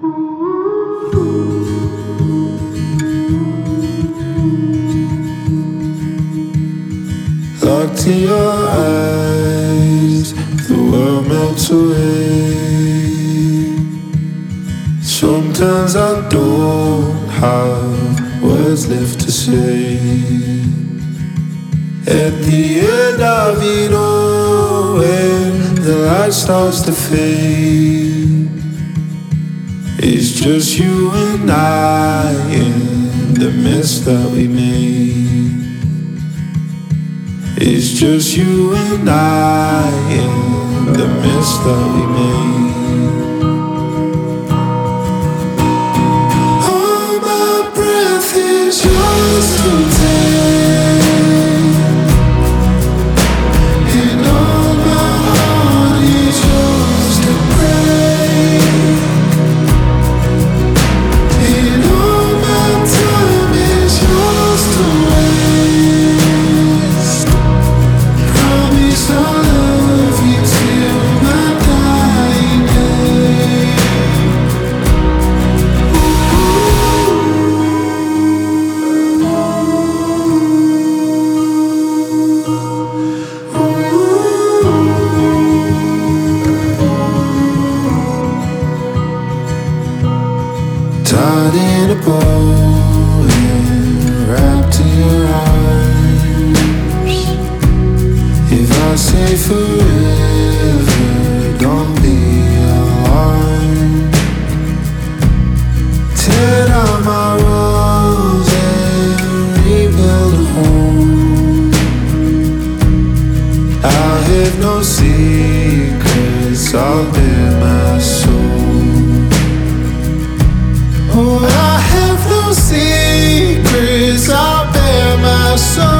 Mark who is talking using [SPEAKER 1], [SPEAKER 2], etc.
[SPEAKER 1] Locked in your eyes, the world melts away. Sometimes I don't have words left to say. At the end of it all, when the light starts to fade, it's just you and I in the mess that we made. It's just you and I in the mess that we made. All my breath is yours to take, and all my heart is yours to break, and all my time is yours to waste. Promise I'll love you till my dying day. Tied in a bow and wrapped in your arms. If I say forever, don't be alarmed. Tear down my walls and rebuild a home. I have no secrets, I'll bare my soul. Oh, I have no secrets, I'll bare my soul.